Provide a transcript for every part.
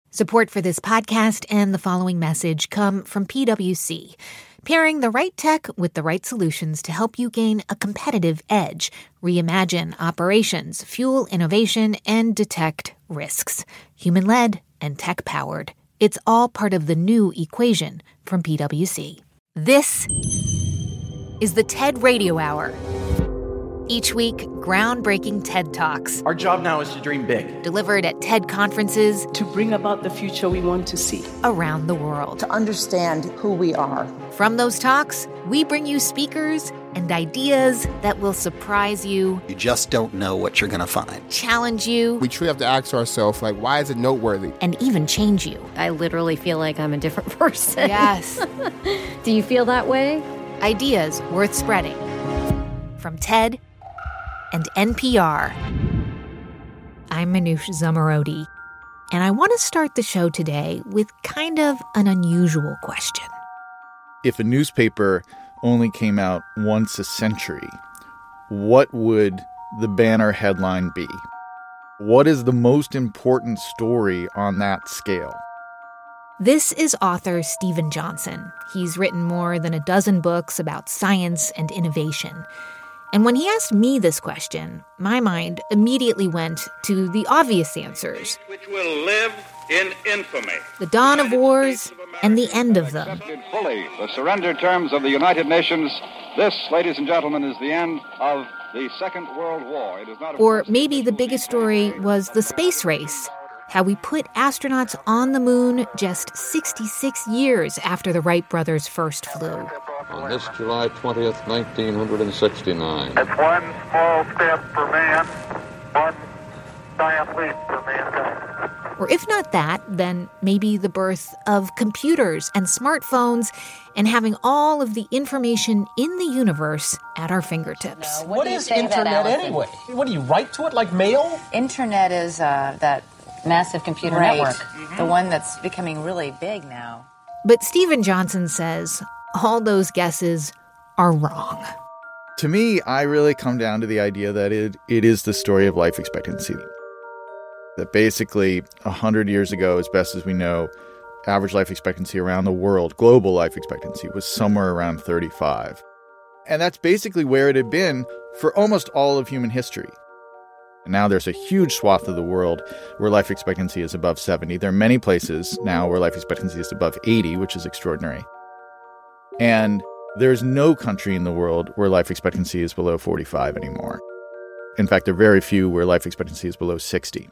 Support for this podcast and the following message come from PwC, pairing the right tech with the right solutions to help you gain a competitive edge, reimagine operations, fuel innovation, and detect risks. Human-led and tech-powered. It's all part of the new equation from PwC. This is the TED Radio Hour. Each week, groundbreaking TED Talks. Our job now is to dream big. Delivered at TED conferences. To bring about the future we want to see. Around the world. To understand who we are. From those talks, we bring you speakers and ideas that will surprise you. You just don't know what you're going to find. Challenge you. We truly have to ask ourselves, why is it noteworthy? And even change you. I literally feel like I'm a different person. Yes. Do you feel that way? Ideas worth spreading. From TED and NPR. I'm Manoush Zomorodi, and I want to start the show today with kind of an unusual question. If a newspaper only came out once a century, what would the banner headline be? What is the most important story on that scale? This is author Steven Johnson. He's written more than a dozen books about science and innovation. And when he asked me this question, my mind immediately went to the obvious answers. Which will live in infamy. The dawn of wars and the end of them. Accepted fully the surrender terms of the United Nations. This, ladies and gentlemen, is the end of the Second World War. It is not or maybe the biggest story was the space race. How we put astronauts on the moon just 66 years after the Wright brothers first flew. On this July 20th, 1969. That's one small step for man, one giant leap for mankind. Or if not that, then maybe the birth of computers and smartphones and having all of the information in the universe at our fingertips. What is internet anyway? What do you write to it like mail? Internet is that massive computer network, the one that's becoming really big now. But Steven Johnson says all those guesses are wrong. To me, I really come down to the idea that it is the story of life expectancy. That basically 100 years ago, as best as we know, average life expectancy around the world, global life expectancy, was somewhere around 35. And that's basically where it had been for almost all of human history. And now there's a huge swath of the world where life expectancy is above 70. There are many places now where life expectancy is above 80, which is extraordinary. And there's no country in the world where life expectancy is below 45 anymore. In fact, there are very few where life expectancy is below 60.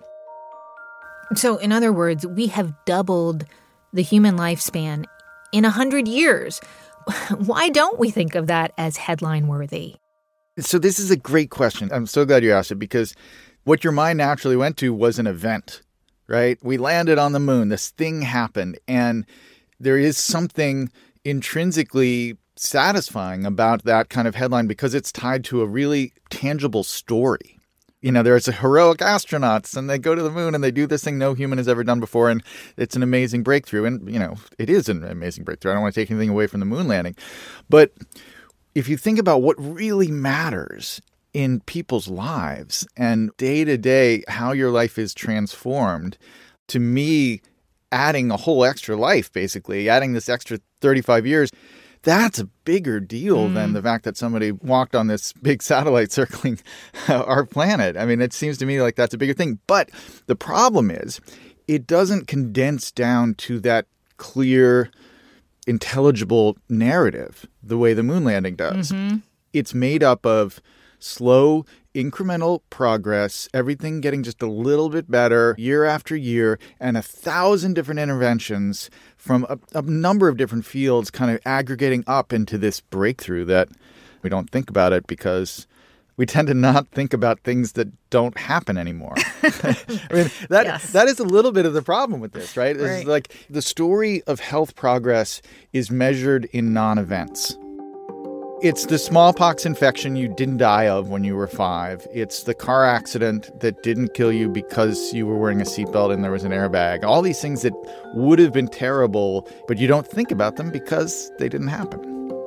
So, in other words, we have doubled the human lifespan in 100 years. Why don't we think of that as headline-worthy? So this is a great question. I'm so glad you asked it, because what your mind naturally went to was an event, right? We landed on the moon. This thing happened. And there is something intrinsically satisfying about that kind of headline because it's tied to a really tangible story. You know, there's a heroic astronauts and they go to the moon and they do this thing no human has ever done before. And it's an amazing breakthrough. And, you know, it is an amazing breakthrough. I don't want to take anything away from the moon landing. But if you think about what really matters in people's lives and day to day, how your life is transformed, to me, adding a whole extra life, basically, adding this extra 35 years, that's a bigger deal than the fact that somebody walked on this big satellite circling our planet. I mean, it seems to me like that's a bigger thing. But the problem is it doesn't condense down to that clear, intelligible narrative the way the moon landing does. Mm-hmm. It's made up of slow, incremental progress, everything getting just a little bit better year after year, and 1,000 different interventions from a number of different fields kind of aggregating up into this breakthrough that we don't think about it because we tend to not think about things that don't happen anymore. I mean, that is a little bit of the problem with this, right? It's like the story of health progress is measured in non-events. It's the smallpox infection you didn't die of when you were 5. It's the car accident that didn't kill you because you were wearing a seatbelt and there was an airbag. All these things that would have been terrible, but you don't think about them because they didn't happen.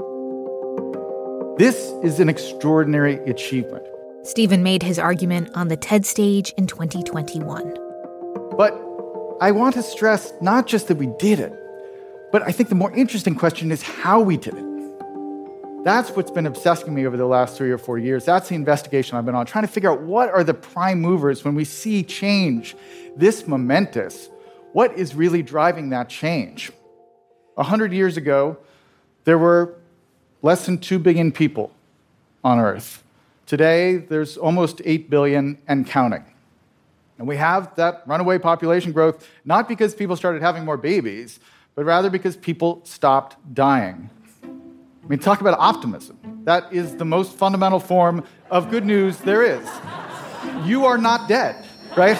This is an extraordinary achievement. Steven made his argument on the TED stage in 2021. But I want to stress not just that we did it, but I think the more interesting question is how we did it. That's what's been obsessing me over the last 3 or 4 years. That's the investigation I've been on, trying to figure out what are the prime movers when we see change this momentous. What is really driving that change? 100 years ago, there were less than 2 billion people on Earth. Today, there's almost 8 billion and counting. And we have that runaway population growth not because people started having more babies, but rather because people stopped dying. I mean, talk about optimism. That is the most fundamental form of good news there is. You are not dead, right?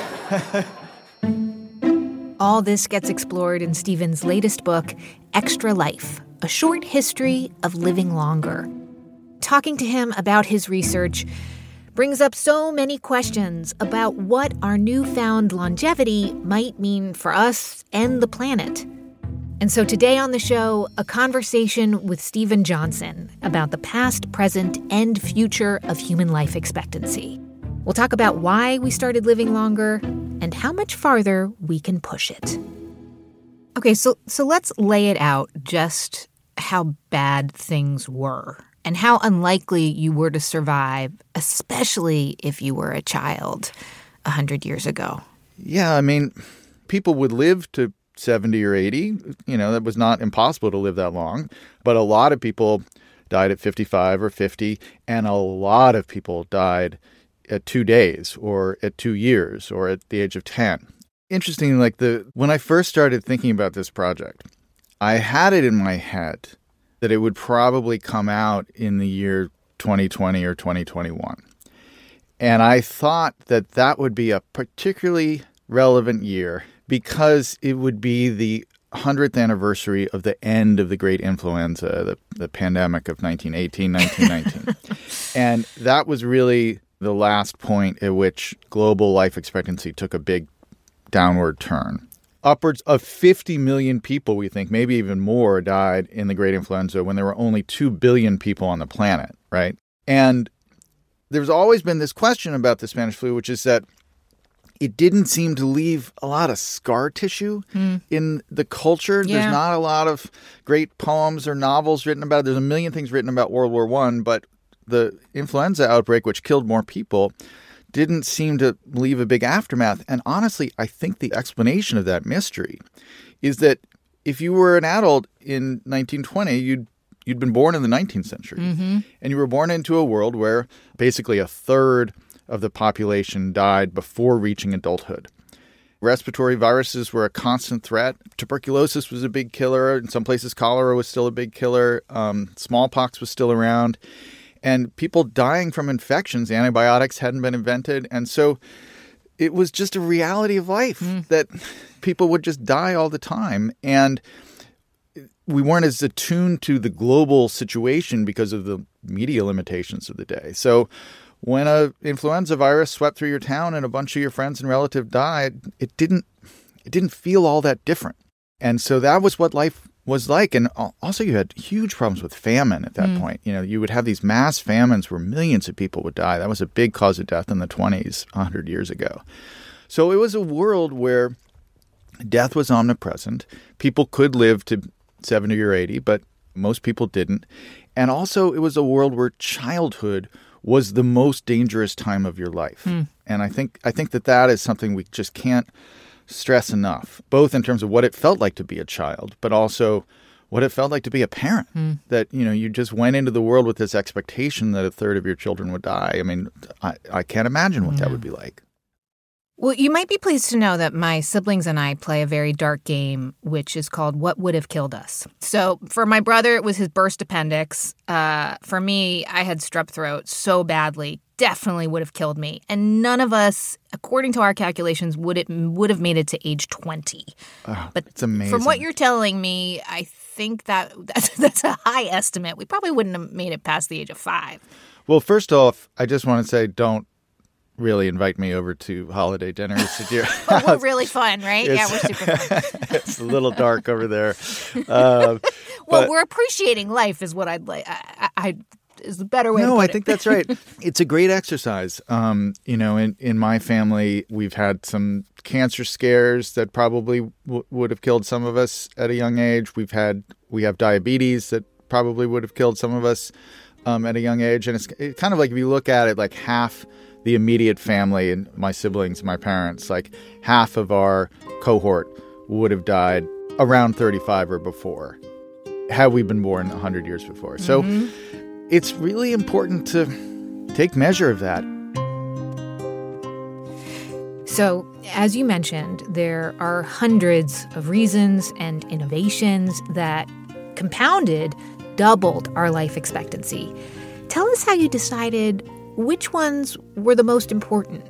All this gets explored in Stephen's latest book, Extra Life, A Short History of Living Longer. Talking to him about his research brings up so many questions about what our newfound longevity might mean for us and the planet. And so today on the show, a conversation with Stephen Johnson about the past, present, and future of human life expectancy. We'll talk about why we started living longer and how much farther we can push it. Okay, so let's lay it out just how bad things were and how unlikely you were to survive, especially if you were a child 100 years ago. Yeah, I mean, people would live to 70 or 80. You know, that was not impossible to live that long. But a lot of people died at 55 or 50, and a lot of people died at 2 days or at 2 years or at the age of 10. Interesting, when I first started thinking about this project, I had it in my head that it would probably come out in the year 2020 or 2021. And I thought that that would be a particularly relevant year because it would be the 100th anniversary of the end of the great influenza, the pandemic of 1918, 1919. And that was really the last point at which global life expectancy took a big downward turn. Upwards of 50 million people, we think, maybe even more, died in the great influenza when there were only 2 billion people on the planet, right? And there's always been this question about the Spanish flu, which is that it didn't seem to leave a lot of scar tissue in the culture. Yeah. There's not a lot of great poems or novels written about it. There's a million things written about World War I, but the influenza outbreak, which killed more people, didn't seem to leave a big aftermath. And honestly, I think the explanation of that mystery is that if you were an adult in 1920, you'd been born in the 19th century. Mm-hmm. And you were born into a world where basically a third of the population died before reaching adulthood. Respiratory viruses were a constant threat. Tuberculosis was a big killer. In some places, cholera was still a big killer. Smallpox was still around. And people dying from infections, antibiotics hadn't been invented. And so it was just a reality of life that people would just die all the time. And we weren't as attuned to the global situation because of the media limitations of the day. So when an influenza virus swept through your town and a bunch of your friends and relatives died, it didn't feel all that different. And so that was what life was like. And also you had huge problems with famine at that point. You know, you would have these mass famines where millions of people would die. That was a big cause of death in the 20s, 100 years ago. So it was a world where death was omnipresent. People could live to 70 or 80, but most people didn't. And also it was a world where childhood was the most dangerous time of your life. And I think that is something we just can't stress enough, both in terms of what it felt like to be a child, but also what it felt like to be a parent. That, you know, you just went into the world with this expectation that a third of your children would die. I mean, I can't imagine what that would be like. Well, you might be pleased to know that my siblings and I play a very dark game, which is called What Would Have Killed Us. So for my brother, it was his burst appendix. For me, I had strep throat so badly, definitely would have killed me. And none of us, according to our calculations, would have made it to age 20. Oh, but it's amazing. From what you're telling me, I think that's a high estimate. We probably wouldn't have made it past the age of 5. Well, first off, I just want to say don't really invite me over to holiday dinners at your house. We're really fun, right? Yeah, we're super fun. It's a little dark over there. Well, we're appreciating life is what I'd like. is the better way to No, put I it. think that's right. It's a great exercise. In my family, we've had some cancer scares that probably would have killed some of us at a young age. We have diabetes that probably would have killed some of us at a young age. And it's kind of like, if you look at it, like half the immediate family and my siblings, my parents, like half of our cohort would have died around 35 or before, had we been born 100 years before. So it's really important to take measure of that. So, as you mentioned, there are hundreds of reasons and innovations that compounded doubled our life expectancy. Tell us how you decided which ones were the most important.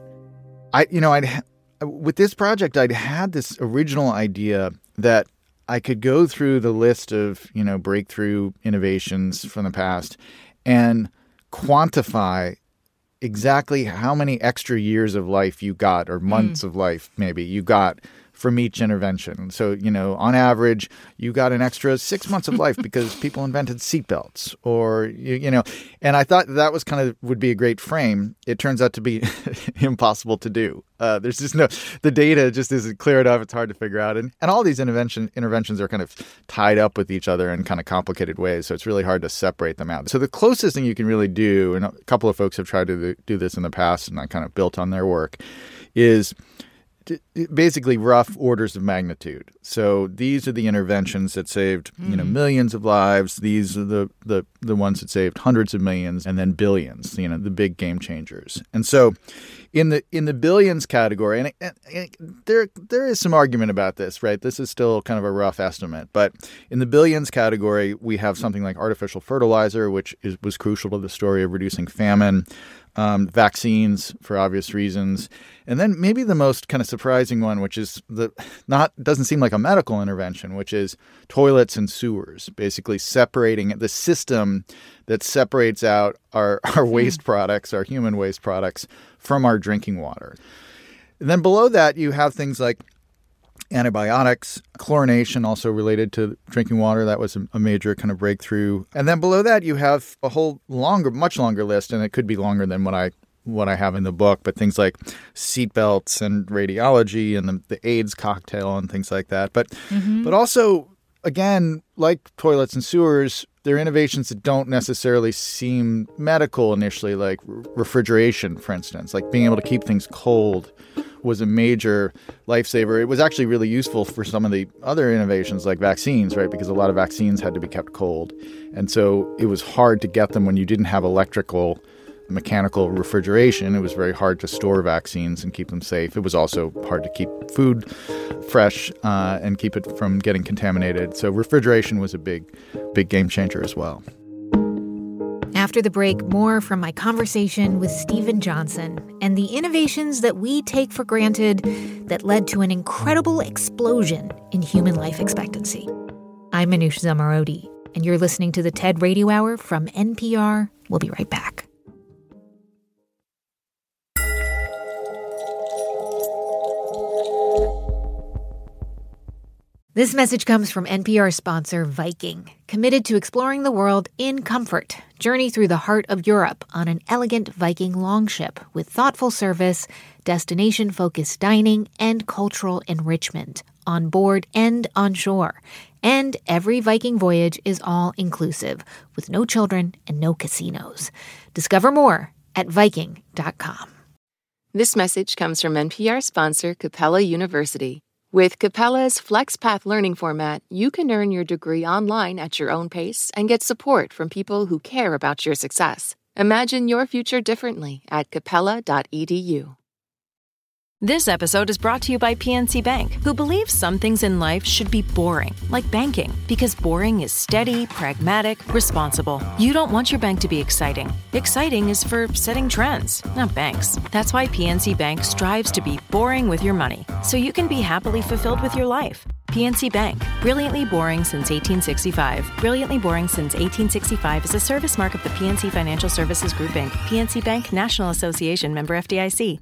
With this project, I'd had this original idea that I could go through the list of, breakthrough innovations from the past and quantify exactly how many extra years of life you got, or months of life maybe you got from each intervention. So, on average, you got an extra 6 months of life because people invented seatbelts, or, and I thought that was would be a great frame. It turns out to be impossible to do. There's just the data just isn't clear enough. It's hard to figure out. And all these interventions are kind of tied up with each other in kind of complicated ways. So it's really hard to separate them out. So the closest thing you can really do, and a couple of folks have tried to do this in the past, and I kind of built on their work, is basically rough orders of magnitude. So these are the interventions that saved, millions of lives. These are the ones that saved hundreds of millions, and then billions, the big game changers. And so in the billions category, and there is some argument about this, right? This is still kind of a rough estimate. But in the billions category, we have something like artificial fertilizer, which was crucial to the story of reducing famine, vaccines for obvious reasons. And then maybe the most kind of surprising one, which is doesn't seem like a medical intervention, which is toilets and sewers, basically separating the system that separates out our waste products, our human waste products, from our drinking water. And then below that, you have things like antibiotics, chlorination, also related to drinking water. That was a major kind of breakthrough. And then below that, you have a whole much longer list, and it could be longer than what I have in the book, but things like seatbelts and radiology and the AIDS cocktail and things like that. But also, again, like toilets and sewers, they're innovations that don't necessarily seem medical initially, like refrigeration, for instance, like being able to keep things cold was a major lifesaver. It was actually really useful for some of the other innovations like vaccines, right? Because a lot of vaccines had to be kept cold. And so it was hard to get them when you didn't have mechanical refrigeration. It was very hard to store vaccines and keep them safe. It was also hard to keep food fresh and keep it from getting contaminated. So refrigeration was a big game changer as well. After the break, more from my conversation with Steven Johnson and the innovations that we take for granted that led to an incredible explosion in human life expectancy. I'm Manoush Zomorodi, and you're listening to the TED Radio Hour from NPR. We'll be right back. This message comes from NPR sponsor Viking, committed to exploring the world in comfort. Journey through the heart of Europe on an elegant Viking longship with thoughtful service, destination-focused dining, and cultural enrichment on board and on shore. And every Viking voyage is all-inclusive, with no children and no casinos. Discover more at Viking.com. This message comes from NPR sponsor Capella University. With Capella's FlexPath learning format, you can earn your degree online at your own pace and get support from people who care about your success. Imagine your future differently at capella.edu. This episode is brought to you by PNC Bank, who believes some things in life should be boring, like banking, because boring is steady, pragmatic, responsible. You don't want your bank to be exciting. Exciting is for setting trends, not banks. That's why PNC Bank strives to be boring with your money, so you can be happily fulfilled with your life. PNC Bank, brilliantly boring since 1865. Brilliantly boring since 1865 is a service mark of the PNC Financial Services Group, Inc., PNC Bank, National Association, member FDIC.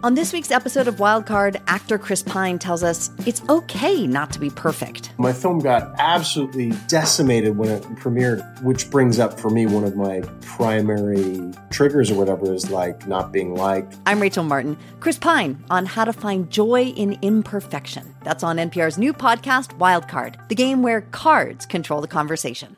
On this week's episode of Wildcard, actor Chris Pine tells us it's okay not to be perfect. My film got absolutely decimated when it premiered, which brings up for me one of my primary triggers or whatever is like not being liked. I'm Rachel Martin. Chris Pine on how to find joy in imperfection. That's on NPR's new podcast, Wildcard, the game where cards control the conversation.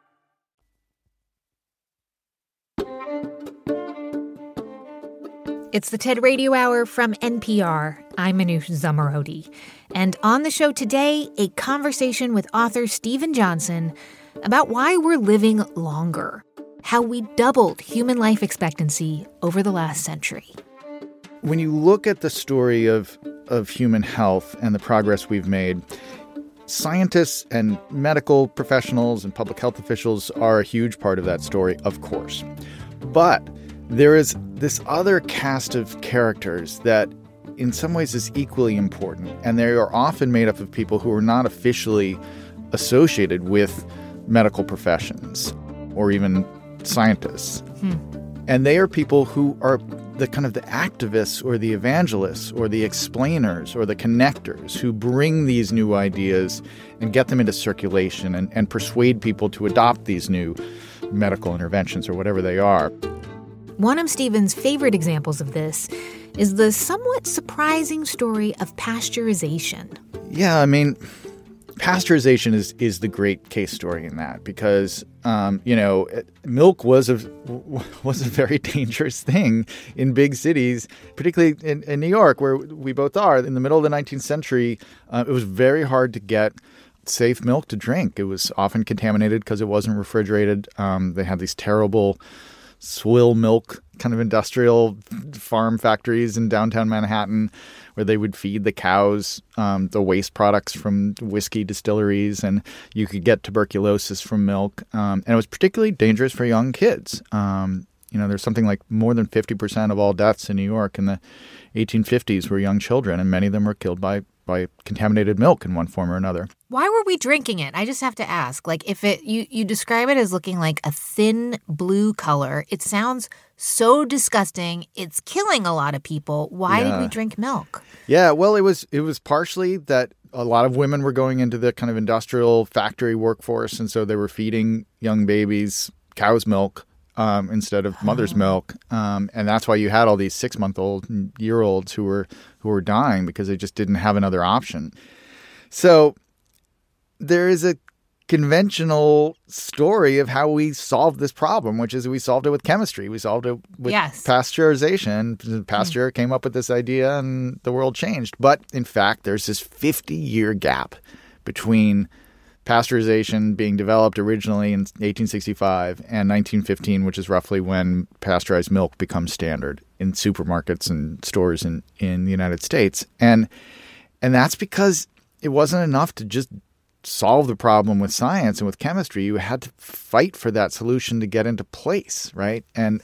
It's the TED Radio Hour from NPR. I'm Manoush Zomorodi. And on the show today, a conversation with author Steven Johnson about why we're living longer, how we doubled human life expectancy over the last century. When you look at the story of human health and the progress we've made, scientists and medical professionals and public health officials are a huge part of that story, of course. But there is this other cast of characters that in some ways is equally important, and they are often made up of people who are not officially associated with medical professions or even scientists. And they are people who are the kind of the activists or the evangelists or the explainers or the connectors who bring these new ideas and get them into circulation and persuade people to adopt these new medical interventions or whatever they are. One of Steven's favorite examples of this is the somewhat surprising story of pasteurization. Yeah, I mean, pasteurization is the great case story in that because, milk was a very dangerous thing in big cities, particularly in New York, where we both are. In the middle of the 19th century, it was very hard to get safe milk to drink. It was often contaminated because it wasn't refrigerated. They had these terrible swill milk kind of industrial farm factories in downtown Manhattan where they would feed the cows the waste products from whiskey distilleries, and you could get tuberculosis from milk. And it was particularly dangerous for young kids. There's something like more than 50% of all deaths in New York in the 1850s were young children, and many of them were killed by contaminated milk in one form or another. Why were we drinking it? I just have to ask. Like, if you describe it as looking like a thin blue color, it sounds so disgusting. It's killing a lot of people. Why did we drink milk? Yeah, well, it was partially that a lot of women were going into the kind of industrial factory workforce, and so they were feeding young babies cow's milk instead of mother's milk, and that's why you had all these 6-month-old and year-olds who were dying because they just didn't have another option. So there is a conventional story of how we solved this problem, which is we solved it with chemistry. We solved it with pasteurization. Pasteur came up with this idea, and the world changed. But in fact, there's this 50-year gap between pasteurization being developed originally in 1865 and 1915, which is roughly when pasteurized milk becomes standard in supermarkets and stores in the United States. And that's because it wasn't enough to just solve the problem with science and with chemistry. You had to fight for that solution to get into place, right? And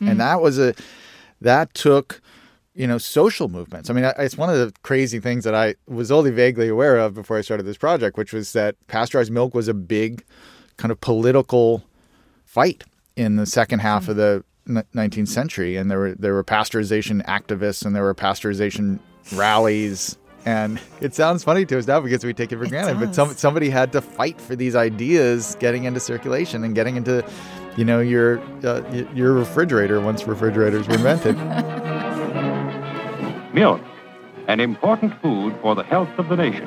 that took social movements. I mean, it's one of the crazy things that I was only vaguely aware of before I started this project, which was that pasteurized milk was a big kind of political fight in the second half of the 19th century. And there were pasteurization activists and there were pasteurization rallies. And it sounds funny to us now because we take it for granted. But somebody had to fight for these ideas getting into circulation and getting into, your refrigerator once refrigerators were invented. Milk, an important food for the health of the nation.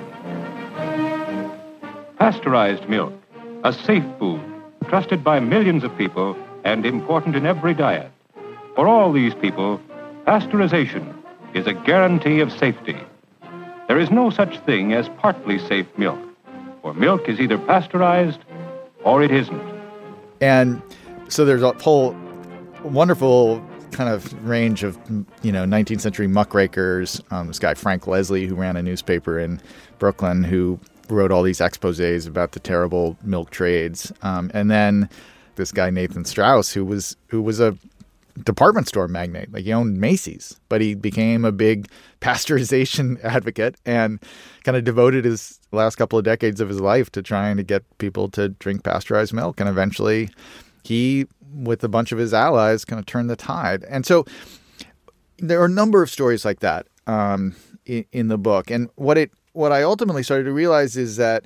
Pasteurized milk, a safe food, trusted by millions of people and important in every diet. For all these people, pasteurization is a guarantee of safety. There is no such thing as partly safe milk, for milk is either pasteurized or it isn't. And so there's a whole wonderful kind of range of, 19th century muckrakers. This guy, Frank Leslie, who ran a newspaper in Brooklyn, who wrote all these exposés about the terrible milk trades. And then this guy, Nathan Strauss, who was a department store magnate. Like, he owned Macy's, but he became a big pasteurization advocate and kind of devoted his last couple of decades of his life to trying to get people to drink pasteurized milk. And eventually he, with a bunch of his allies, kind of turned the tide. And so there are a number of stories like that. in the book. And what I ultimately started to realize is that,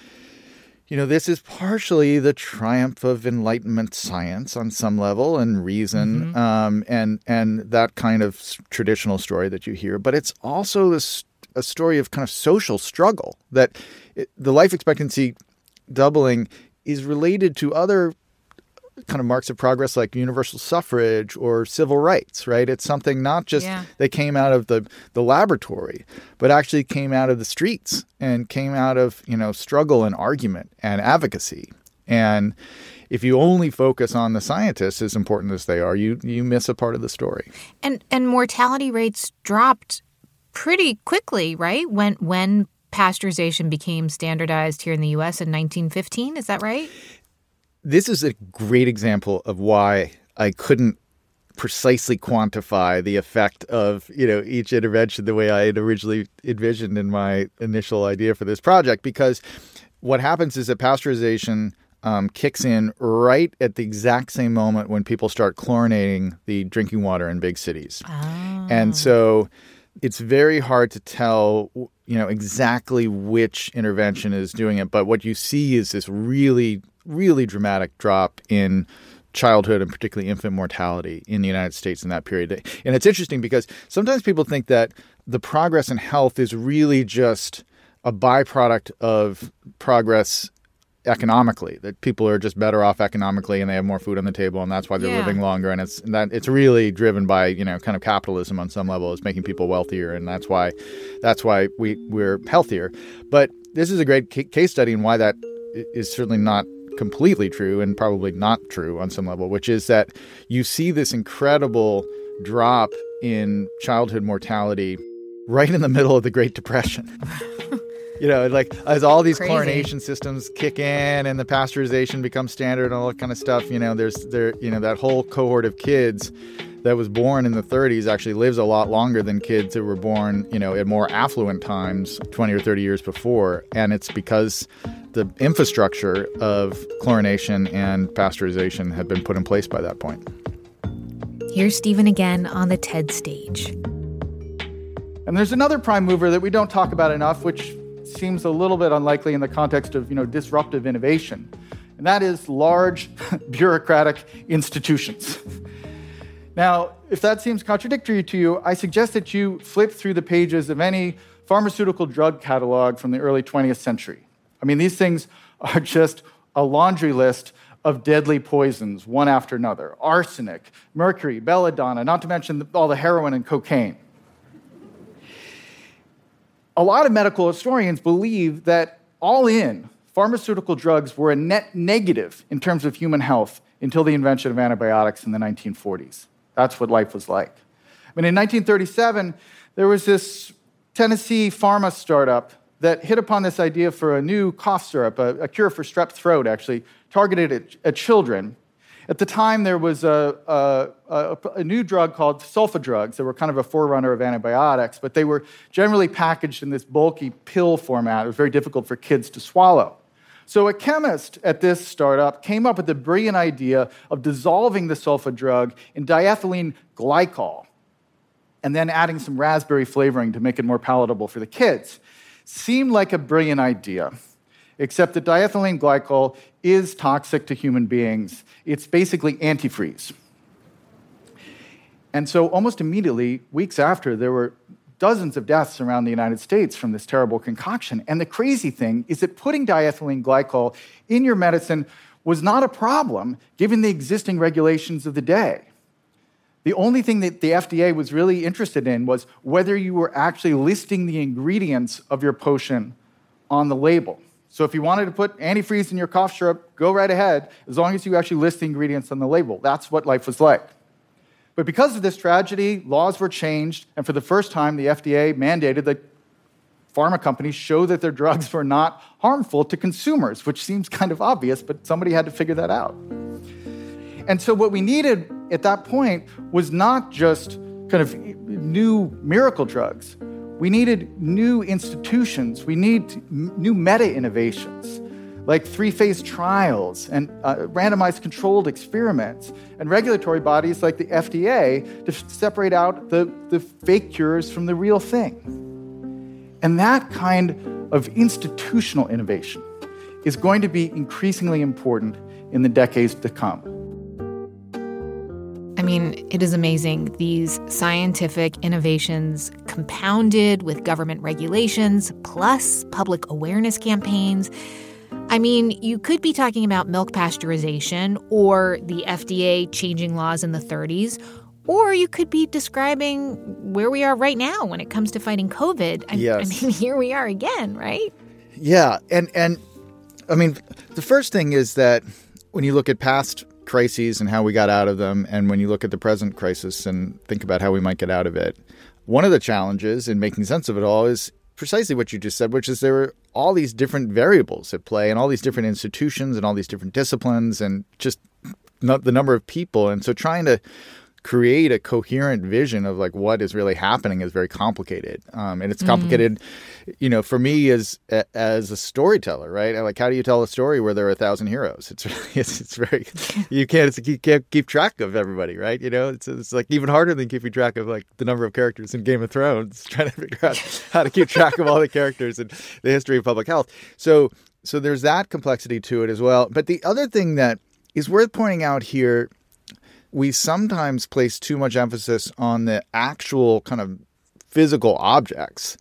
this is partially the triumph of Enlightenment science on some level and reason, and that kind of traditional story that you hear. But it's also a story of kind of social struggle, that the life expectancy doubling is related to other kind of marks of progress like universal suffrage or civil rights, right? It's something not just that came out of the laboratory, but actually came out of the streets and came out of, struggle and argument and advocacy. And if you only focus on the scientists, as important as they are, you miss a part of the story. And mortality rates dropped pretty quickly, right? When pasteurization became standardized here in the U.S. in 1915, is that right? This is a great example of why I couldn't precisely quantify the effect of, each intervention the way I had originally envisioned in my initial idea for this project. Because what happens is that pasteurization kicks in right at the exact same moment when people start chlorinating the drinking water in big cities. Oh. And so it's very hard to tell, exactly which intervention is doing it. But what you see is this really dramatic drop in childhood and particularly infant mortality in the United States in that period. And it's interesting because sometimes people think that the progress in health is really just a byproduct of progress economically, that people are just better off economically and they have more food on the table and that's why they're living longer. And it's really driven by, kind of capitalism on some level. It's making people wealthier and that's why we're healthier. But this is a great case study in why that is certainly not completely true and probably not true on some level, which is that you see this incredible drop in childhood mortality right in the middle of the Great Depression. As all these chlorination systems kick in and the pasteurization becomes standard and all that kind of stuff, that whole cohort of kids that was born in the 30s actually lives a lot longer than kids who were born, at more affluent times 20 or 30 years before. And it's because the infrastructure of chlorination and pasteurization had been put in place by that point. Here's Stephen again on the TED stage. And there's another prime mover that we don't talk about enough, which seems a little bit unlikely in the context of, disruptive innovation. And that is large bureaucratic institutions. Now, if that seems contradictory to you, I suggest that you flip through the pages of any pharmaceutical drug catalog from the early 20th century. I mean, these things are just a laundry list of deadly poisons, one after another. Arsenic, mercury, belladonna, not to mention all the heroin and cocaine. A lot of medical historians believe that all in, pharmaceutical drugs were a net negative in terms of human health until the invention of antibiotics in the 1940s. That's what life was like. I mean, in 1937, there was this Tennessee pharma startup that hit upon this idea for a new cough syrup, a cure for strep throat, actually, targeted at children. At the time, there was a new drug called sulfa drugs that were kind of a forerunner of antibiotics, but they were generally packaged in this bulky pill format. It was very difficult for kids to swallow. So a chemist at this startup came up with the brilliant idea of dissolving the sulfa drug in diethylene glycol and then adding some raspberry flavoring to make it more palatable for the kids. Seemed like a brilliant idea, except that diethylene glycol is toxic to human beings. It's basically antifreeze. And so almost immediately, weeks after, there were dozens of deaths around the United States from this terrible concoction. And the crazy thing is that putting diethylene glycol in your medicine was not a problem given the existing regulations of the day. The only thing that the FDA was really interested in was whether you were actually listing the ingredients of your potion on the label. So if you wanted to put antifreeze in your cough syrup, go right ahead, as long as you actually list the ingredients on the label. That's what life was like. But because of this tragedy, laws were changed, and for the first time, the FDA mandated that pharma companies show that their drugs were not harmful to consumers, which seems kind of obvious, but somebody had to figure that out. And so what we needed at that point was not just kind of new miracle drugs. We needed new institutions. We need new meta-innovations. like 3-phase trials and randomized controlled experiments, and regulatory bodies like the FDA to separate out the fake cures from the real thing. And that kind of institutional innovation is going to be increasingly important in the decades to come. I mean, it is amazing. These scientific innovations compounded with government regulations plus public awareness campaigns. I mean, you could be talking about milk pasteurization or the FDA changing laws in the 30s, or you could be describing where we are right now when it comes to fighting COVID. Yes. I mean, here we are again, right? Yeah. And I mean, the first thing is that when you look at past crises and how we got out of them, and when you look at the present crisis and think about how we might get out of it, one of the challenges in making sense of it all is precisely what you just said, which is there are all these different variables at play and all these different institutions and all these different disciplines and just the number of people. And so trying to create a coherent vision of like what is really happening is very complicated. And it's complicated, you know, for me as a storyteller, right? Like, how do you tell a story where there are 1,000 heroes? It's very, you can't keep track of everybody, right? You know, it's like even harder than keeping track of like the number of characters in Game of Thrones, trying to figure out how to keep track of all the characters in the history of public health. So there's that complexity to it as well. But the other thing that is worth pointing out here, we sometimes place too much emphasis on the actual kind of physical objects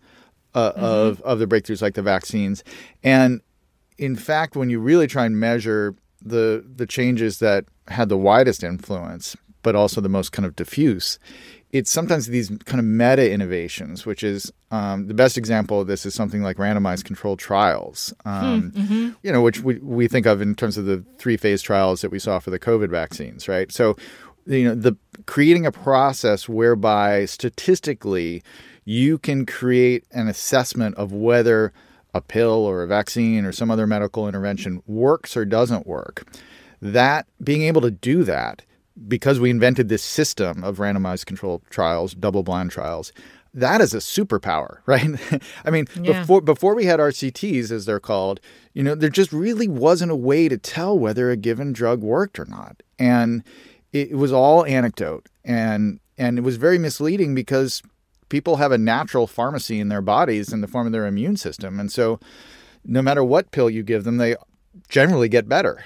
of the breakthroughs like the vaccines. And in fact, when you really try and measure the changes that had the widest influence, but also the most kind of diffuse, it's sometimes these kind of meta innovations, which is the best example of this is something like randomized controlled trials, you know, which we think of in terms of the 3-phase trials that we saw for the COVID vaccines, right? So, you know, the creating a process whereby statistically you can create an assessment of whether a pill or a vaccine or some other medical intervention works or doesn't work. That being able to do that, because we invented this system of randomized controlled trials, double-blind trials, that is a superpower, right? I mean, before we had RCTs, as they're called, you know, there just really wasn't a way to tell whether a given drug worked or not. And it was all anecdote. And it was very misleading because people have a natural pharmacy in their bodies in the form of their immune system. And so no matter what pill you give them, they generally get better.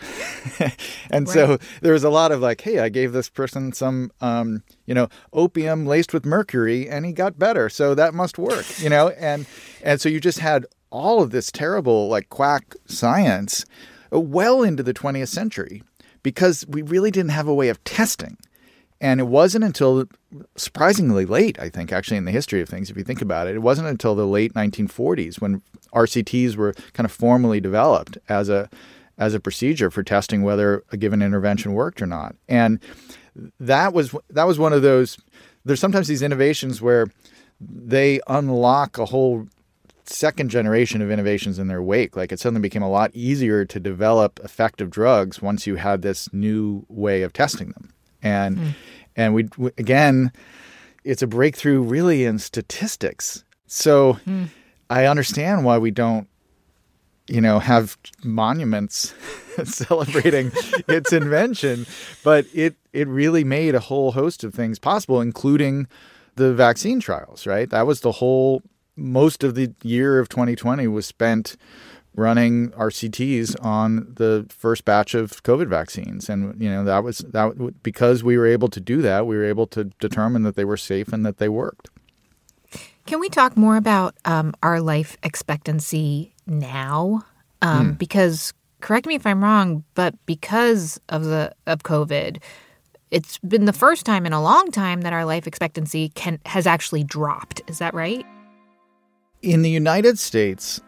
And so there was a lot of like, hey, I gave this person some, you know, opium laced with mercury and he got better. So that must work, you know, and so you just had all of this terrible like quack science well into the 20th century because we really didn't have a way of testing. And it wasn't until surprisingly late, I think, actually, in the history of things, if you think about it, it wasn't until the late 1940s when RCTs were kind of formally developed as a procedure for testing whether a given intervention worked or not. And that was one of those. There's sometimes these innovations where they unlock a whole second generation of innovations in their wake. Like it suddenly became a lot easier to develop effective drugs once you had this new way of testing them. And we again, it's a breakthrough really in statistics. So I understand why we don't, you know, have monuments celebrating its invention, but it really made a whole host of things possible, including the vaccine trials, right? That was most of the year of 2020 was spent running RCTs on the first batch of COVID vaccines. And, you know, that because we were able to do that, we were able to determine that they were safe and that they worked. Can we talk more about our life expectancy now? Because, correct me if I'm wrong, but because of COVID, it's been the first time in a long time that our life expectancy has actually dropped. Is that right? In the United States,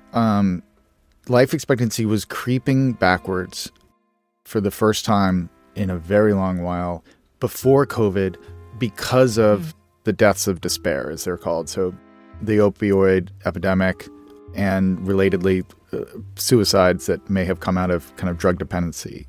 life expectancy was creeping backwards for the first time in a very long while before COVID because of the deaths of despair, as they're called. So the opioid epidemic and relatedly suicides that may have come out of kind of drug dependency.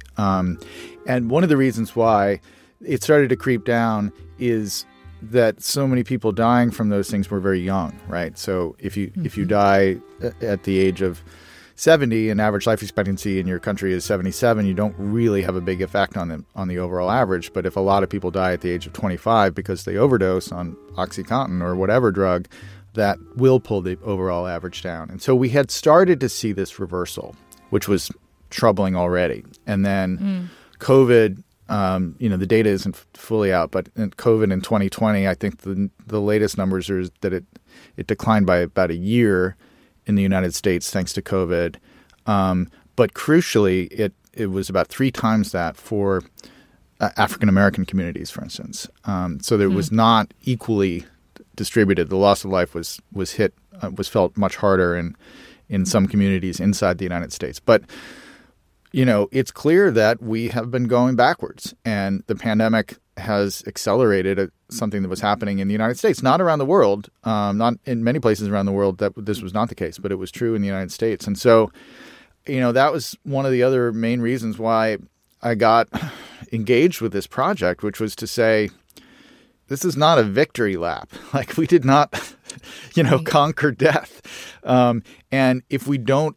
And one of the reasons why it started to creep down is that so many people dying from those things were very young, right? So if you die at the age of 70 and average life expectancy in your country is 77, you don't really have a big effect on the overall average. But if a lot of people die at the age of 25 because they overdose on OxyContin or whatever drug, that will pull the overall average down. And so we had started to see this reversal, which was troubling already. And then COVID, the data isn't fully out, but in COVID in 2020, I think the latest numbers are that it declined by about a year in the United States thanks to COVID. But crucially, it was about 3 times that for African-American communities, for instance. So there was not equally distributed. The loss of life was felt much harder in some communities inside the United States. But, it's clear that we have been going backwards, and the pandemic has accelerated something that was happening in the United States, not around the world, not in many places around the world that this was not the case, but it was true in the United States. And so, that was one of the other main reasons why I got engaged with this project, which was to say, this is not a victory lap. Like, we did not, conquer death. And if we don't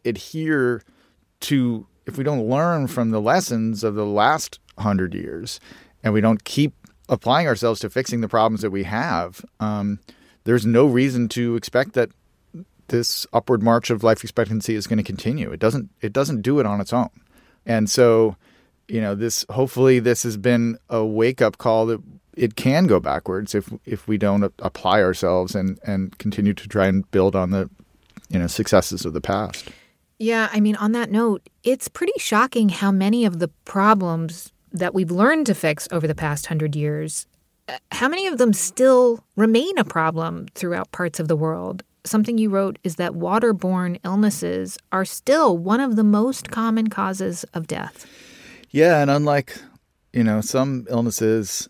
if we don't learn from the lessons of the last 100 years, and we don't keep applying ourselves to fixing the problems that we have, there's no reason to expect that this upward march of life expectancy is going to continue. It doesn't do it on its own. And so, hopefully this has been a wake-up call that it can go backwards if we don't apply ourselves and continue to try and build on the successes of the past. Yeah, on that note, it's pretty shocking how many of the problems that we've learned to fix over the past 100 years, how many of them still remain a problem throughout parts of the world. Something you wrote is that waterborne illnesses are still one of the most common causes of death. Yeah, and unlike, some illnesses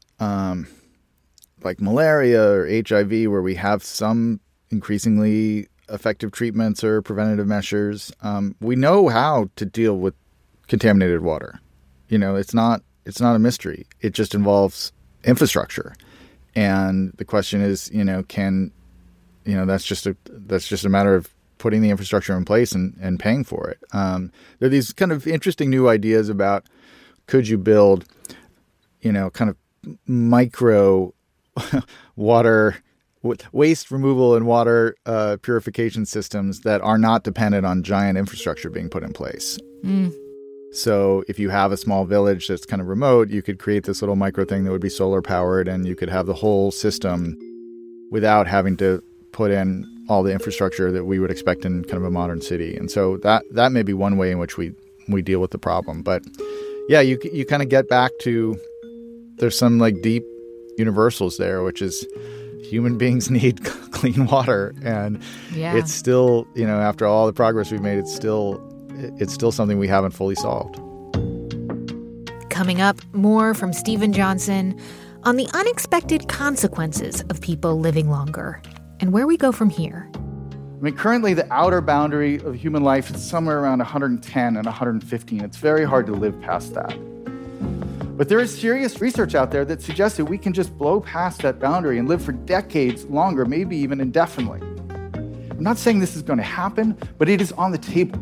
like malaria or HIV, where we have some increasingly effective treatments or preventative measures, we know how to deal with contaminated water. It's not a mystery. It just involves infrastructure. And the question is, that's just a matter of putting the infrastructure in place and paying for it. There are these kind of interesting new ideas about, could you build, kind of micro water waste removal and water purification systems that are not dependent on giant infrastructure being put in place. So if you have a small village that's kind of remote, you could create this little micro thing that would be solar powered, and you could have the whole system without having to put in all the infrastructure that we would expect in kind of a modern city. And so that may be one way in which we deal with the problem. But yeah, you kind of get back to, there's some like deep universals there, which is human beings need clean water. And it's still, after all the progress we've made, it's still something we haven't fully solved. Coming up, more from Steven Johnson on the unexpected consequences of people living longer and where we go from here. Currently the outer boundary of human life is somewhere around 110 and 115. It's very hard to live past that. But there is serious research out there that suggests that we can just blow past that boundary and live for decades longer, maybe even indefinitely. I'm not saying this is going to happen, but it is on the table.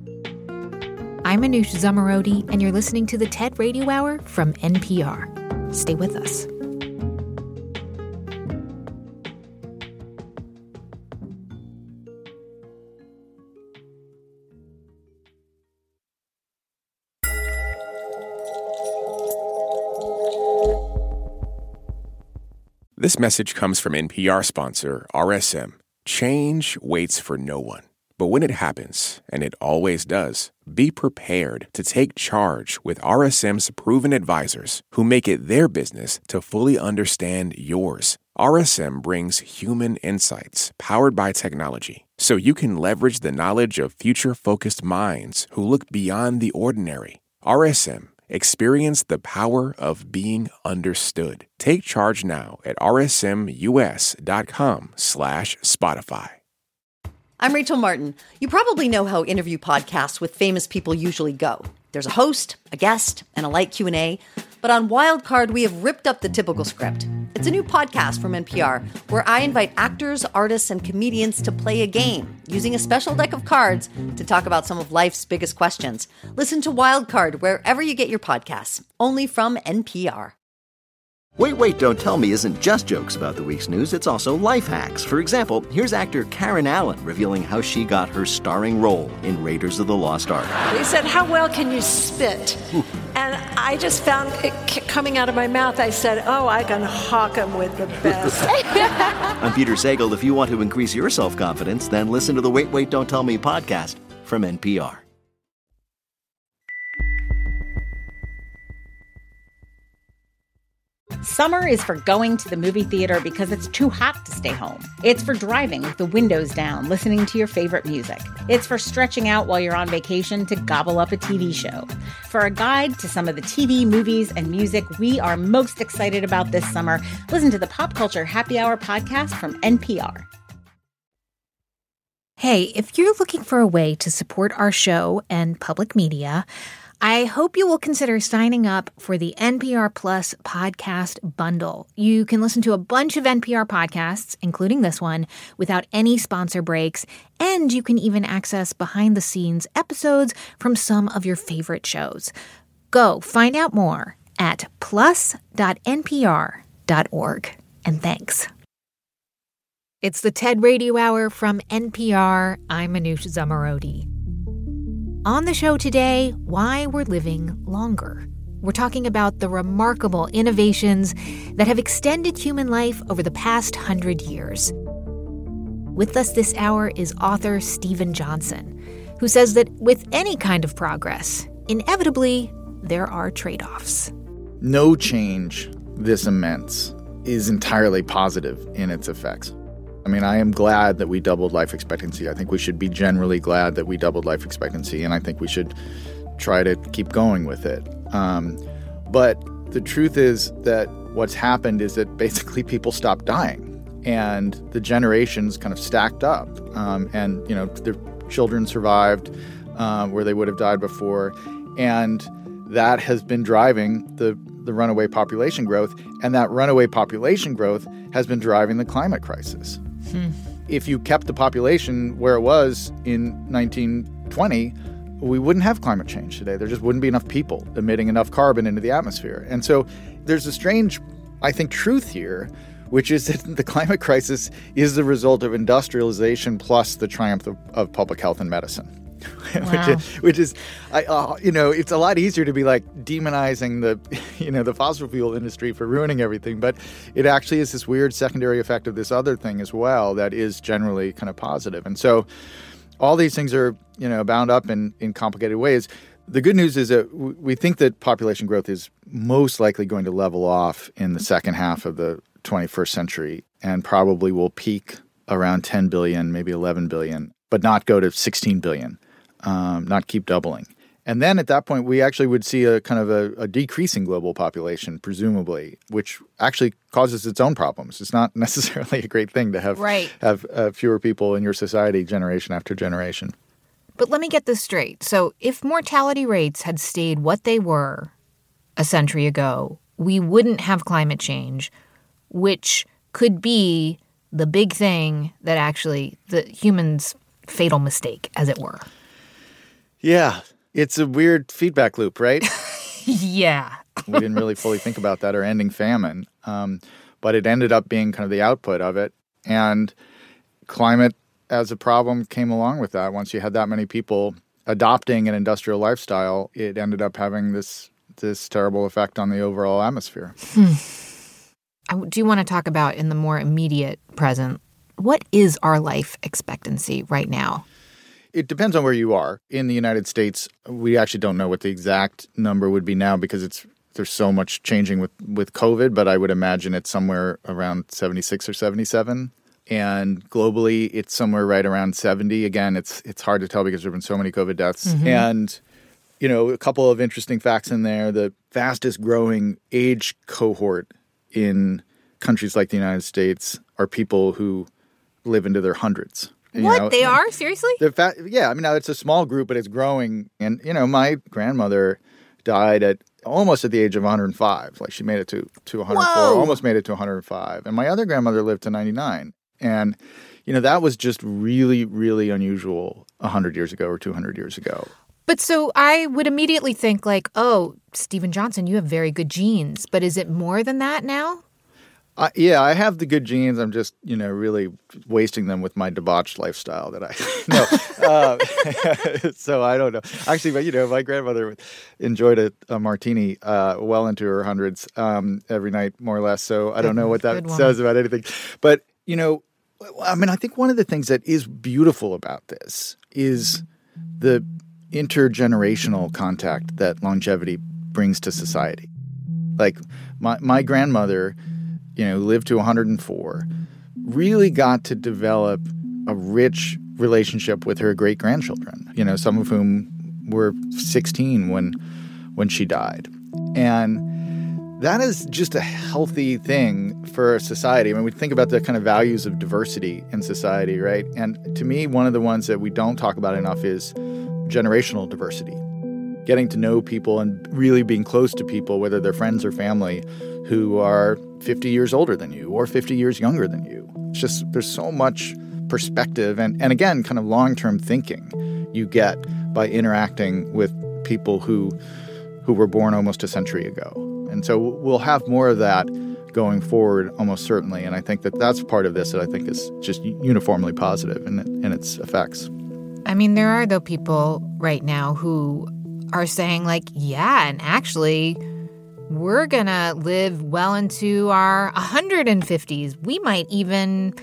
I'm Anoush Zomorodi, and you're listening to the TED Radio Hour from NPR. Stay with us. This message comes from NPR sponsor RSM. Change waits for no one. But when it happens, and it always does, be prepared to take charge with RSM's proven advisors who make it their business to fully understand yours. RSM brings human insights powered by technology, so you can leverage the knowledge of future-focused minds who look beyond the ordinary. RSM. Experience the power of being understood. Take charge now at rsmus.com/Spotify. I'm Rachel Martin. You probably know how interview podcasts with famous people usually go. There's a host, a guest, and a light Q&A. But on Wildcard, we have ripped up the typical script. It's a new podcast from NPR where I invite actors, artists, and comedians to play a game using a special deck of cards to talk about some of life's biggest questions. Listen to Wildcard wherever you get your podcasts, only from NPR. Wait, Wait, Don't Tell Me isn't just jokes about the week's news, it's also life hacks. For example, here's actor Karen Allen revealing how she got her starring role in Raiders of the Lost Ark. He said, "How well can you spit?" And I just found it coming out of my mouth. I said, "Oh, I can hawk 'em with the best." I'm Peter Sagal. If you want to increase your self-confidence, then listen to the Wait, Wait, Don't Tell Me podcast from NPR. Summer is for going to the movie theater because it's too hot to stay home. It's for driving with the windows down, listening to your favorite music. It's for stretching out while you're on vacation to gobble up a TV show. For a guide to some of the TV, movies, and music we are most excited about this summer, listen to the Pop Culture Happy Hour podcast from NPR. Hey, if you're looking for a way to support our show and public media, I hope you will consider signing up for the NPR Plus podcast bundle. You can listen to a bunch of NPR podcasts, including this one, without any sponsor breaks, and you can even access behind-the-scenes episodes from some of your favorite shows. Go find out more at plus.npr.org. And thanks. It's the TED Radio Hour from NPR. I'm Manoush Zomorodi. On the show today, why we're living longer. We're talking about the remarkable innovations that have extended human life over the past 100 years. With us this hour is author Steven Johnson, who says that with any kind of progress, inevitably, there are trade-offs. No change this immense is entirely positive in its effects. I mean, I am glad that we doubled life expectancy. I think we should be generally glad that we doubled life expectancy, and I think we should try to keep going with it. But the truth is that what's happened is that basically people stopped dying, and the generations kind of stacked up, and, you know, their children survived where they would have died before, and that has been driving the runaway population growth, and that runaway population growth has been driving the climate crisis. If you kept the population where it was in 1920, we wouldn't have climate change today. There just wouldn't be enough people emitting enough carbon into the atmosphere. And so there's a strange, I think, truth here, which is that the climate crisis is the result of industrialization plus the triumph of public health and medicine. Wow. which is, it's a lot easier to be like demonizing the fossil fuel industry for ruining everything, but it actually is this weird secondary effect of this other thing as well that is generally kind of positive. And so all these things are, bound up in complicated ways. The good news is that we think that population growth is most likely going to level off in the second half of the 21st century and probably will peak around 10 billion, maybe 11 billion, but not go to 16 billion. Not keep doubling. And then at that point, we actually would see a kind of a decreasing global population, presumably, which actually causes its own problems. It's not necessarily a great thing to have fewer people in your society generation after generation. But let me get this straight. So if mortality rates had stayed what they were a century ago, we wouldn't have climate change, which could be the big thing that actually the humans' fatal mistake, as it were. Yeah, it's a weird feedback loop, right? Yeah. We didn't really fully think about that or ending famine, but it ended up being kind of the output of it. And climate as a problem came along with that. Once you had that many people adopting an industrial lifestyle, it ended up having this terrible effect on the overall atmosphere. I do want to talk about in the more immediate present, what is our life expectancy right now? It depends on where you are. In the United States, we actually don't know what the exact number would be now because there's so much changing with COVID, but I would imagine it's somewhere around 76 or 77. And globally, it's somewhere right around 70. Again, it's hard to tell because there have been so many COVID deaths. Mm-hmm. And, a couple of interesting facts in there. The fastest growing age cohort in countries like the United States are people who live into their hundreds. They are? Seriously? Yeah. I mean, now it's a small group, but it's growing. And, my grandmother died at almost at the age of 105. Like she made it to 104, Whoa! Almost made it to 105. And my other grandmother lived to 99. And, that was just really, really unusual 100 years ago or 200 years ago. But so I would immediately think like, oh, Steven Johnson, you have very good genes. But is it more than that now? Yeah, I have the good genes. I'm just, really wasting them with my debauched lifestyle that so I don't know. Actually, but my grandmother enjoyed a martini well into her hundreds every night, more or less. So I don't know what that says about anything. But, I think one of the things that is beautiful about this is the intergenerational contact that longevity brings to society. Like my grandmother, lived to 104, really got to develop a rich relationship with her great-grandchildren, some of whom were 16 when she died. And that is just a healthy thing for society. I mean, we think about the kind of values of diversity in society, right? And to me, one of the ones that we don't talk about enough is generational diversity. Getting to know people and really being close to people, whether they're friends or family, who are 50 years older than you or 50 years younger than you. It's just, there's so much perspective and again, kind of long-term thinking you get by interacting with people who were born almost a century ago. And so we'll have more of that going forward, almost certainly. And I think that that's part of this that I think is just uniformly positive in its effects. I mean, there are, though, people right now who are saying, like, yeah, and actually, we're going to live well into our 150s. We might even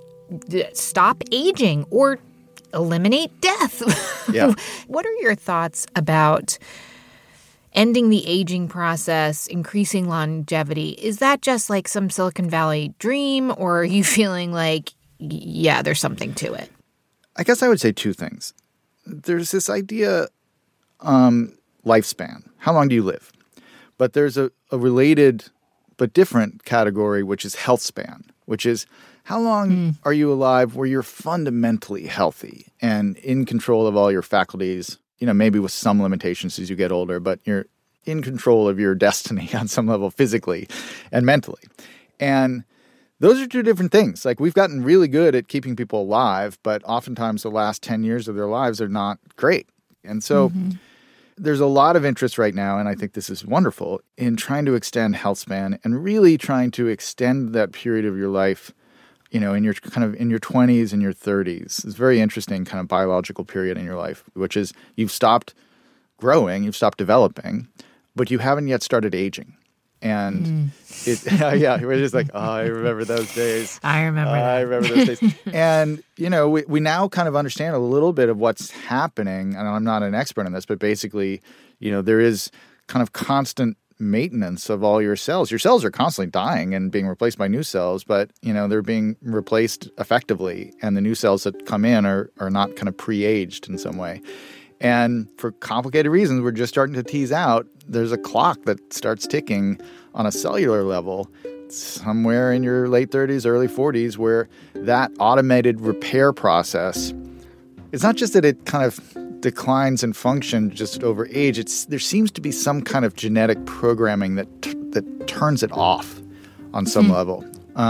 stop aging or eliminate death. Yeah. What are your thoughts about ending the aging process, increasing longevity? Is that just like some Silicon Valley dream, or are you feeling like, yeah, there's something to it? I guess I would say two things. There's this idea, lifespan. How long do you live? But there's a related but different category, which is health span, which is how long are you alive where you're fundamentally healthy and in control of all your faculties, maybe with some limitations as you get older, but you're in control of your destiny on some level physically and mentally. And those are two different things. Like, we've gotten really good at keeping people alive, but oftentimes the last 10 years of their lives are not great. And so there's a lot of interest right now, and I think this is wonderful, in trying to extend health span and really trying to extend that period of your life, in your 20s and your 30s. It's a very interesting kind of biological period in your life, which is you've stopped growing, you've stopped developing, but you haven't yet started aging. And we're just like, oh, I remember those days. I remember those days. And, we now kind of understand a little bit of what's happening. And I'm not an expert in this, but basically, there is kind of constant maintenance of all your cells. Your cells are constantly dying and being replaced by new cells, but, they're being replaced effectively. And the new cells that come in are not kind of pre-aged in some way. And for complicated reasons, we're just starting to tease out, there's a clock that starts ticking on a cellular level somewhere in your late 30s, early 40s, where that automated repair process, it's not just that it kind of declines in function just over age. There seems to be some kind of genetic programming that turns it off on some level.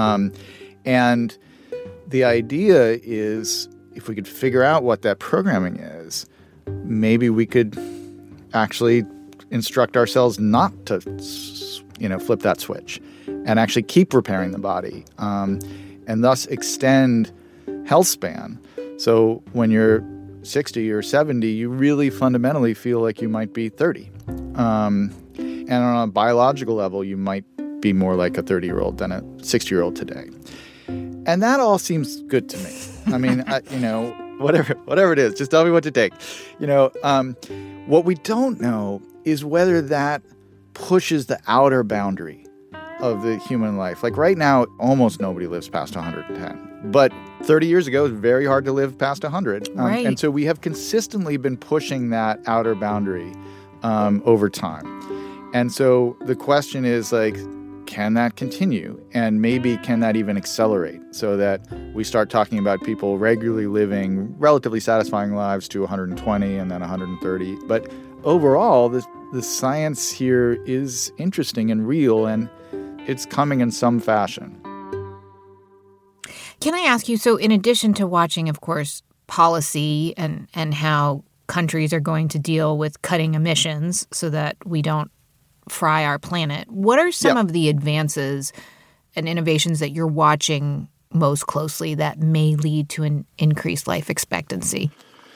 And the idea is, if we could figure out what that programming is, maybe we could actually instruct ourselves not to, flip that switch and actually keep repairing the body, and thus extend health span. So when you're 60 or 70, you really fundamentally feel like you might be 30. And on a biological level, you might be more like a 30-year-old than a 60-year-old today. And that all seems good to me. I mean, whatever it is, just tell me what to take. What we don't know is whether that pushes the outer boundary of the human life. Like right now, almost nobody lives past 110. But 30 years ago, it was very hard to live past 100. Right. And so we have consistently been pushing that outer boundary over time. And so the question is, like, can that continue? And maybe can that even accelerate so that we start talking about people regularly living relatively satisfying lives to 120 and then 130. But overall, this the science here is interesting and real, and it's coming in some fashion. Can I ask you, so in addition to watching, of course, policy and how countries are going to deal with cutting emissions so that we don't fry our planet, what are some of the advances and innovations that you're watching most closely that may lead to an increased life expectancy?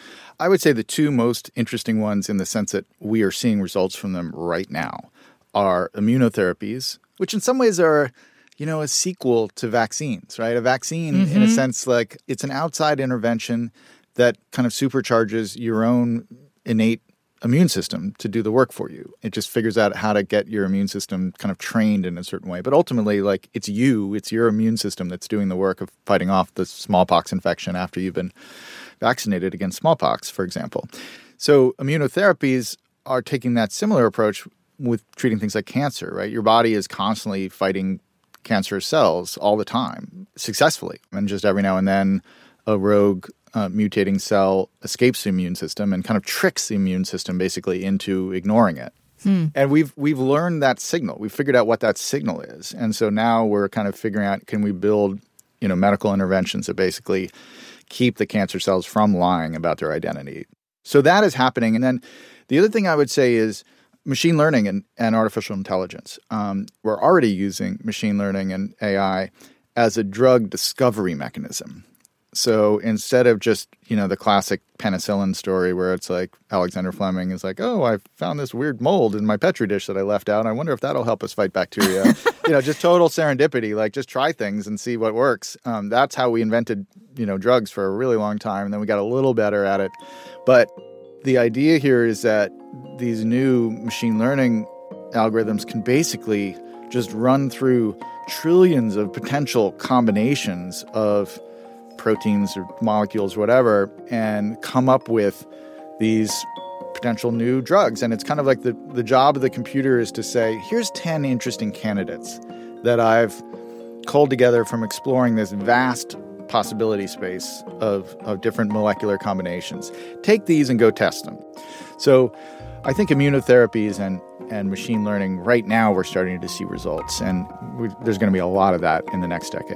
I would say the two most interesting ones, in the sense that we are seeing results from them right now, are immunotherapies, which in some ways are, a sequel to vaccines, right? A vaccine, in a sense, like it's an outside intervention that kind of supercharges your own innate immune system to do the work for you. It just figures out how to get your immune system kind of trained in a certain way. But ultimately, like, it's your immune system that's doing the work of fighting off the smallpox infection after you've been vaccinated against smallpox, for example. So immunotherapies are taking that similar approach with treating things like cancer, right? Your body is constantly fighting cancerous cells all the time, successfully. And just every now and then, a rogue mutating cell escapes the immune system and kind of tricks the immune system basically into ignoring it. And we've learned that signal. We've figured out what that signal is. And so now we're kind of figuring out, can we build, medical interventions that basically keep the cancer cells from lying about their identity. So that is happening. And then the other thing I would say is machine learning and artificial intelligence. We're already using machine learning and AI as a drug discovery mechanism. So instead of just, the classic penicillin story where it's like Alexander Fleming is like, oh, I found this weird mold in my Petri dish that I left out. I wonder if that'll help us fight bacteria. Just total serendipity, like just try things and see what works. That's how we invented, drugs for a really long time. And then we got a little better at it. But the idea here is that these new machine learning algorithms can basically just run through trillions of potential combinations of proteins or molecules, whatever, and come up with these potential new drugs. And it's kind of like the job of the computer is to say, here's 10 interesting candidates that I've culled together from exploring this vast possibility space of different molecular combinations. Take these and go test them. So I think immunotherapies and machine learning, right now we're starting to see results. And there's going to be a lot of that in the next decade.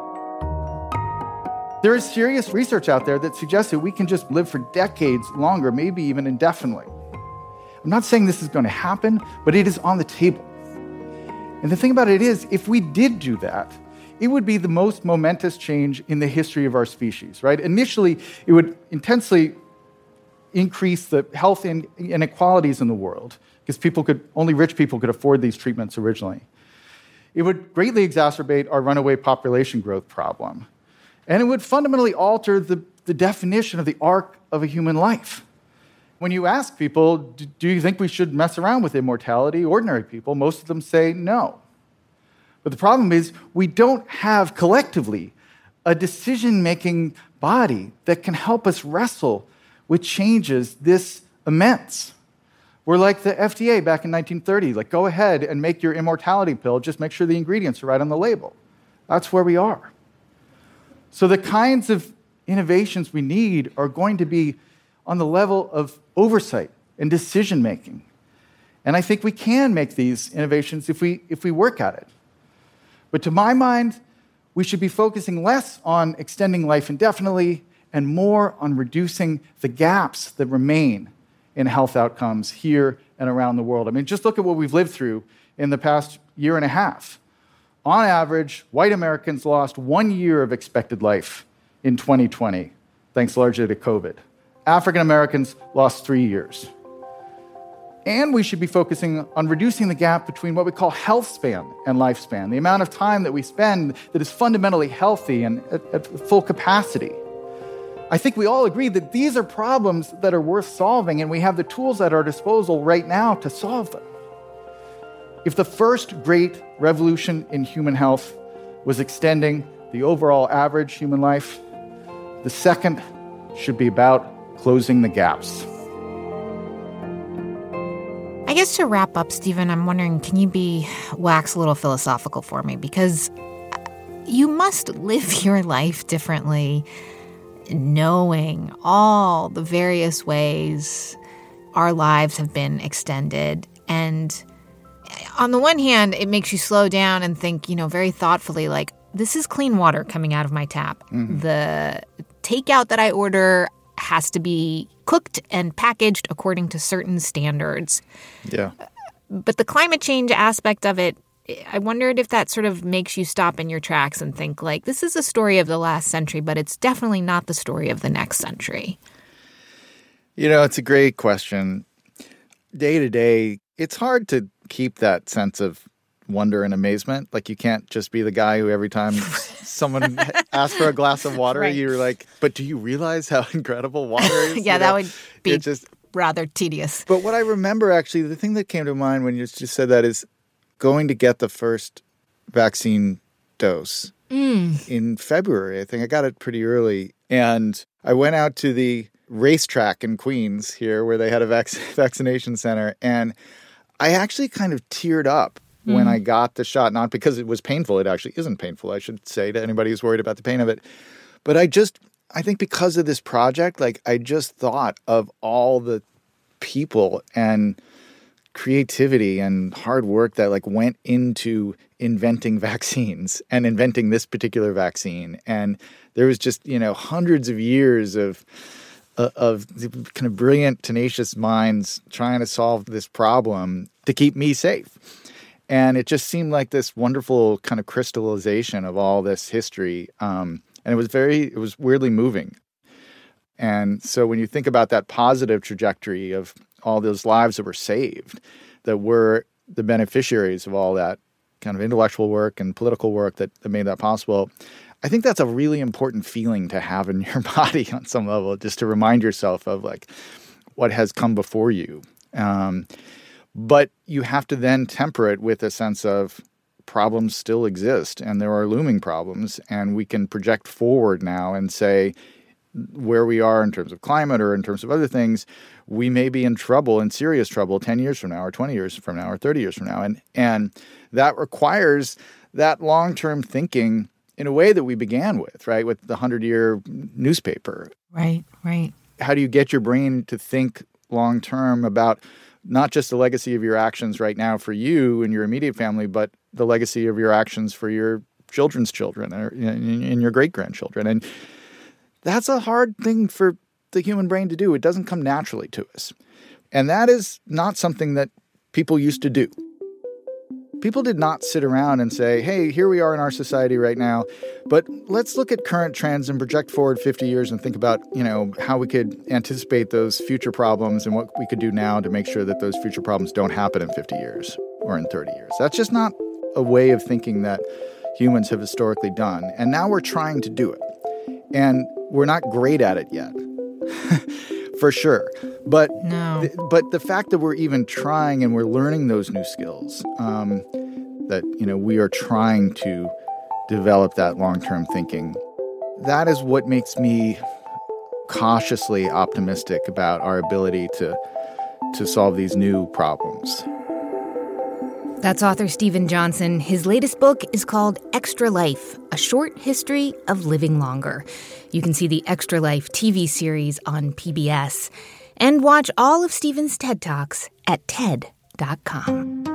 There is serious research out there that suggests that we can just live for decades longer, maybe even indefinitely. I'm not saying this is going to happen, but it is on the table. And the thing about it is, if we did do that, it would be the most momentous change in the history of our species, right? Initially, it would intensely increase the health inequalities in the world because only rich people could afford these treatments originally. It would greatly exacerbate our runaway population growth problem. And it would fundamentally alter the definition of the arc of a human life. When you ask people, do you think we should mess around with immortality, ordinary people, most of them say no. But the problem is we don't have collectively a decision-making body that can help us wrestle with changes this immense. We're like the FDA back in 1930, like, go ahead and make your immortality pill, just make sure the ingredients are right on the label. That's where we are. So the kinds of innovations we need are going to be on the level of oversight and decision-making. And I think we can make these innovations if we work at it. But to my mind, we should be focusing less on extending life indefinitely and more on reducing the gaps that remain in health outcomes here and around the world. I mean, just look at what we've lived through in the past year and a half. On average, white Americans lost 1 year of expected life in 2020, thanks largely to COVID. African Americans lost 3 years. And we should be focusing on reducing the gap between what we call health span and lifespan, the amount of time that we spend that is fundamentally healthy and at full capacity. I think we all agree that these are problems that are worth solving, and we have the tools at our disposal right now to solve them. If the first great revolution in human health was extending the overall average human life, the second should be about closing the gaps. I guess to wrap up, Stephen, I'm wondering, can you wax a little philosophical for me? Because you must live your life differently, knowing all the various ways our lives have been extended. And on the one hand, it makes you slow down and think, very thoughtfully, like, this is clean water coming out of my tap. Mm-hmm. The takeout that I order has to be cooked and packaged according to certain standards. Yeah. But the climate change aspect of it, I wondered if that sort of makes you stop in your tracks and think, like, this is a story of the last century, but it's definitely not the story of the next century. It's a great question. Day to day, it's hard to keep that sense of wonder and amazement. Like, you can't just be the guy who every time someone asks for a glass of water, right, you're like, but do you realize how incredible water is? Yeah, that would be just rather tedious. But what I remember, actually, the thing that came to mind when you just said that is going to get the first vaccine dose in February. I think I got it pretty early. And I went out to the racetrack in Queens here where they had a vaccination center. And I actually kind of teared up when I got the shot, not because it was painful. It actually isn't painful, I should say, to anybody who's worried about the pain of it. But I think because of this project, like, I just thought of all the people and creativity and hard work that, like, went into inventing vaccines and inventing this particular vaccine. And there was just, hundreds of years of kind of brilliant, tenacious minds trying to solve this problem to keep me safe. And it just seemed like this wonderful kind of crystallization of all this history. And it was weirdly moving. And so when you think about that positive trajectory of all those lives that were saved, that were the beneficiaries of all that kind of intellectual work and political work that made that possible, I think that's a really important feeling to have in your body on some level, just to remind yourself of, like, what has come before you. But you have to then temper it with a sense of problems still exist, and there are looming problems, and we can project forward now and say where we are in terms of climate or in terms of other things, we may be in trouble, in serious trouble, 10 years from now or 20 years from now or 30 years from now. And that requires that long-term thinking in a way that we began with, right, with the 100-year newspaper. Right, right. How do you get your brain to think long-term about not just the legacy of your actions right now for you and your immediate family, but the legacy of your actions for your children's children and your great-grandchildren? And that's a hard thing for the human brain to do. It doesn't come naturally to us. And that is not something that people used to do. People did not sit around and say, hey, here we are in our society right now, but let's look at current trends and project forward 50 years and think about, how we could anticipate those future problems and what we could do now to make sure that those future problems don't happen in 50 years or in 30 years. That's just not a way of thinking that humans have historically done. And now we're trying to do it. And we're not great at it yet, for sure. But but the fact that we're even trying and we're learning those new skills, that, we are trying to develop that long-term thinking, that is what makes me cautiously optimistic about our ability to solve these new problems. That's author Steven Johnson. His latest book is called Extra Life, A Short History of Living Longer. You can see the Extra Life TV series on PBS and watch all of Steven's TED Talks at TED.com.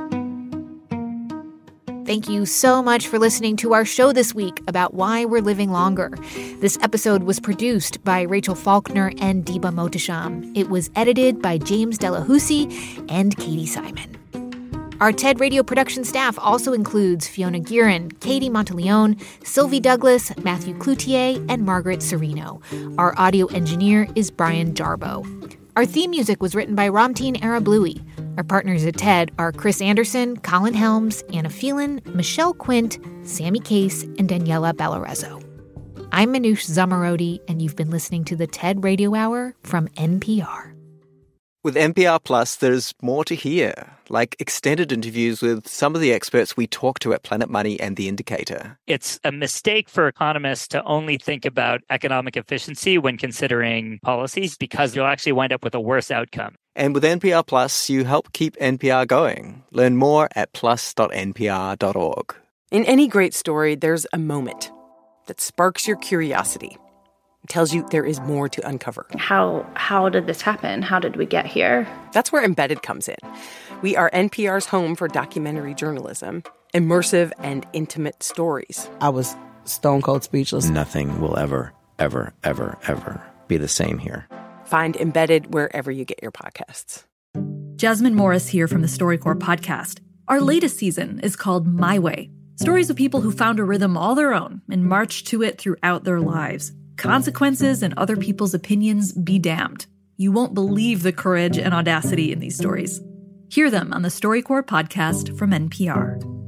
Thank you so much for listening to our show this week about why we're living longer. This episode was produced by Rachel Faulkner and Deba Mohtasham. It was edited by James Delahousie and Katie Simon. Our TED Radio production staff also includes Fiona Guerin, Katie Monteleone, Sylvie Douglas, Matthew Cloutier, and Margaret Serino. Our audio engineer is Brian Jarbo. Our theme music was written by Ramteen Arablouei. Our partners at TED are Chris Anderson, Colin Helms, Anna Phelan, Michelle Quint, Sammy Case, and Daniela Ballarezo. I'm Manoush Zomorodi, and you've been listening to the TED Radio Hour from NPR. With NPR Plus, there's more to hear, like extended interviews with some of the experts we talk to at Planet Money and The Indicator. It's a mistake for economists to only think about economic efficiency when considering policies, because you'll actually wind up with a worse outcome. And with NPR Plus, you help keep NPR going. Learn more at plus.npr.org. In any great story, there's a moment that sparks your curiosity. tells you there is more to uncover. How did this happen? How did we get here? That's where Embedded comes in. We are NPR's home for documentary journalism, immersive and intimate stories. I was stone cold speechless. Nothing will ever be the same here. Find Embedded wherever you get your podcasts. Jasmine Morris here from the StoryCorps podcast. Our latest season is called My Way. Stories of people who found a rhythm all their own and marched to it throughout their lives. Consequences and other people's opinions be damned. You won't believe the courage and audacity in these stories. Hear them on the StoryCorps podcast from NPR.